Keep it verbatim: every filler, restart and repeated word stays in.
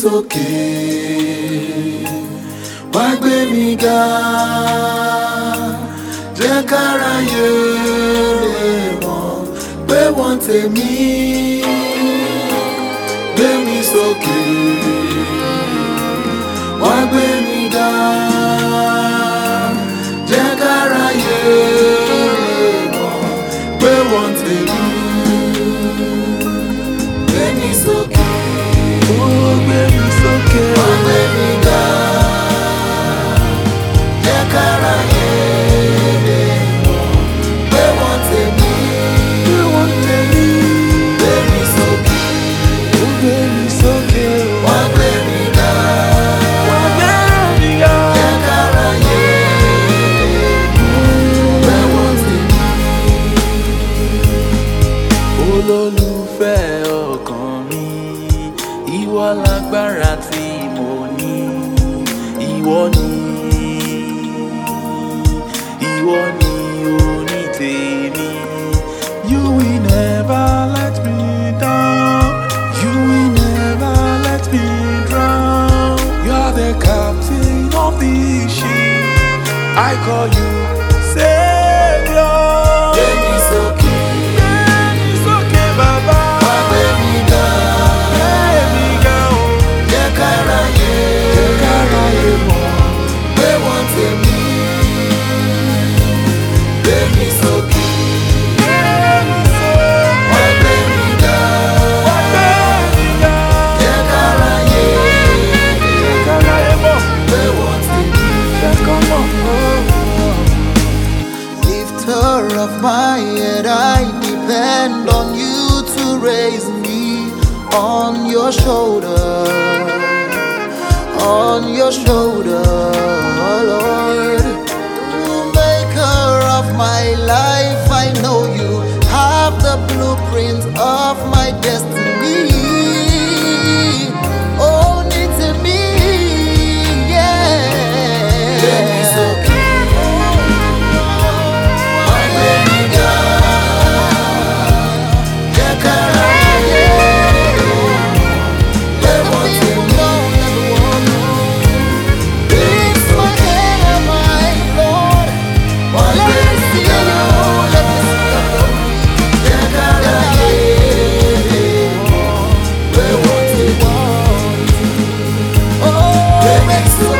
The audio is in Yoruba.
sókè, wá gbé mi ga, jẹ́ káráyé lè mọ̀ pé wọ́n tèmi. Gbé mi sókè, wá gbé mi ga, jẹ́ káráyé lè mọ̀ pé wọ́n tèmi. Gbé mi sókè, oh gbé mi sókè, wá gbé mi ga, jẹ́ káráyé lè mọ̀ pé wọ́n tèmi. Pé wọ́n tèmi. Gbé mi sókè, oh gbé mi sókè, wá gbé mi ga, wá gbé mi ga, jẹ́ káráyé lè mọ̀ pé wọ́n tèmi. Olólùfẹ́ ọkàn mi, ìwọ lágbára tí mo ní, ìwọ ni, ìwọ ni oní tèmi. You will never let me down, you will never let me drown. You're the captain of the ship, I call you Savior. Gbé mi sókè, gbé mi sókè bàbá, wá gbé mi ga, gbé mi ga o, jẹ́ káráyé, jẹ́ káráyé mọ̀ pé wọ́n tèmi. Gbé mi sókè, gbé mi sókè, wá gbé mi ga, wá gbé mi ga, jẹ́ káráyé, jẹ́ káráyé mọ̀ pé wọ́n tèmi. Jẹ́ kán mọ̀. Lifter of my head, I depend on you to raise me on your shoulder, on your shoulder, Lord. Maker of my life, I know you have the blueprint of my destiny. Own it to me, yeah. Gbé mi sókè, wá gbé mi ga, jẹ́ káráyé pé wọ́n tèmi. Gbé mi sókè, wá gbé mi ga, jẹ́ káráyé pé wọ́n tèmi. Gbé mi sókè.